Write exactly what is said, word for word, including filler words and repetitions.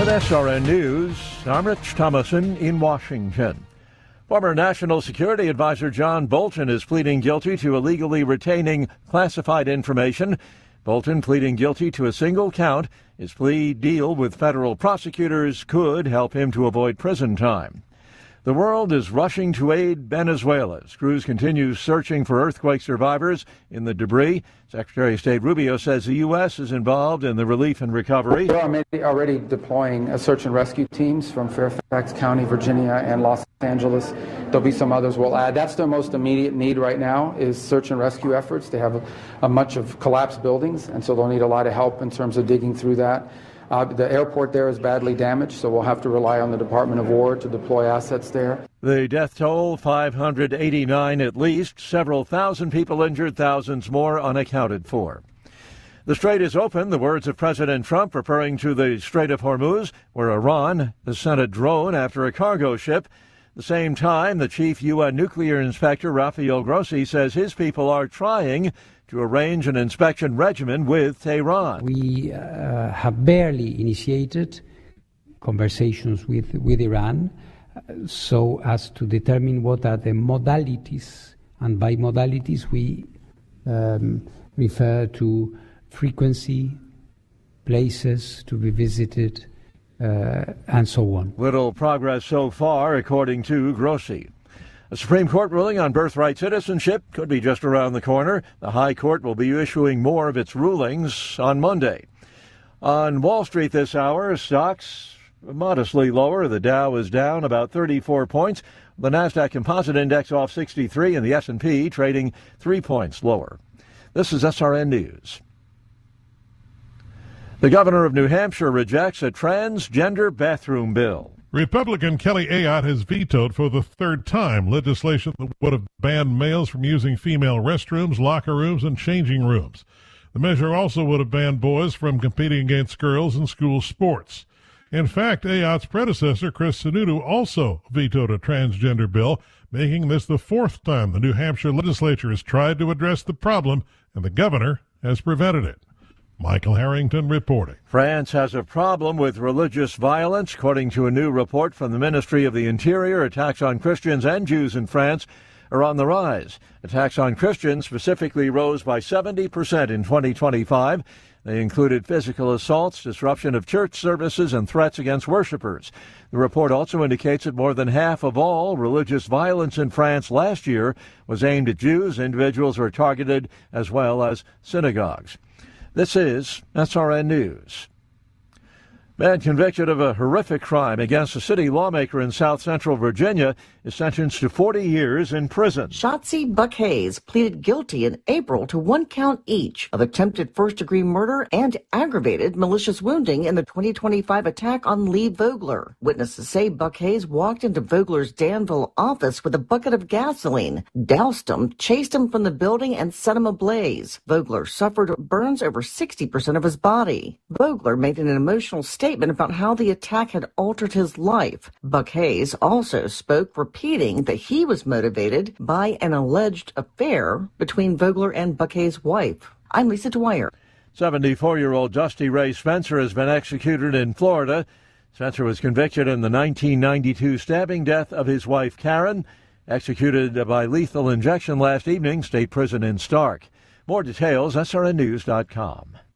With S R N News, I'm Rich Thomason in Washington. Former National Security Advisor John Bolton is pleading guilty to illegally retaining classified information. Bolton pleading guilty to a single count. His plea deal with federal prosecutors could help him to avoid prison time. The world is rushing to aid Venezuela as crews continue searching for earthquake survivors in the debris. Secretary of State Rubio says the U S is involved in the relief and recovery. We're already deploying uh, search and rescue teams from Fairfax County, Virginia, and Los Angeles. There'll be some others we'll add. That's their most immediate need right now is search and rescue efforts. They have a, a much of collapsed buildings, and so they'll need a lot of help in terms of digging through that. Uh, the airport there is badly damaged, so we'll have to rely on the Department of War to deploy assets there. The death toll, five hundred eighty-nine at least, several thousand people injured, thousands more unaccounted for. The strait is open, the words of President Trump referring to the Strait of Hormuz, where Iran has sent a drone after a cargo ship. At the same time, the chief U N nuclear inspector, Rafael Grossi, says his people are trying to arrange an inspection regimen with Tehran. We uh, have barely initiated conversations with, with Iran uh, so as to determine what are the modalities, and by modalities we um, refer to frequency, places to be visited, uh, and so on. Little progress so far, according to Grossi. A Supreme Court ruling on birthright citizenship could be just around the corner. The High Court will be issuing more of its rulings on Monday. On Wall Street this hour, stocks modestly lower. The Dow is down about thirty-four points. The Nasdaq Composite Index off sixty-three, and the S and P trading three points lower. This is S R N News. The governor of New Hampshire rejects a transgender bathroom bill. Republican Kelly Ayotte has vetoed for the third time legislation that would have banned males from using female restrooms, locker rooms, and changing rooms. The measure also would have banned boys from competing against girls in school sports. In fact, Ayotte's predecessor, Chris Sununu, also vetoed a transgender bill, making this the fourth time the New Hampshire legislature has tried to address the problem, and the governor has prevented it. Michael Harrington reporting. France has a problem with religious violence. According to a new report from the Ministry of the Interior, attacks on Christians and Jews in France are on the rise. Attacks on Christians specifically rose by seventy percent in twenty twenty-five. They included physical assaults, disruption of church services, and threats against worshipers. The report also indicates that more than half of all religious violence in France last year was aimed at Jews. Individuals were targeted as well as synagogues. This is S R N News. Man convicted of a horrific crime against a city lawmaker in South Central Virginia is sentenced to forty years in prison. Shotzi Buck Hayes pleaded guilty in April to one count each of attempted first-degree murder and aggravated malicious wounding in the twenty twenty-five attack on Lee Vogler. Witnesses say Buck Hayes walked into Vogler's Danville office with a bucket of gasoline, doused him, chased him from the building, and set him ablaze. Vogler suffered burns over sixty percent of his body. Vogler made an emotional statement about how the attack had altered his life. Buck Hayes also spoke, repeating that he was motivated by an alleged affair between Vogler and Buck Hayes' wife. I'm Lisa Dwyer. seventy-four-year-old Dusty Ray Spencer has been executed in Florida. Spencer was convicted in the nineteen ninety-two stabbing death of his wife, Karen, executed by lethal injection last evening, state prison in Stark. More details, S R N news dot com.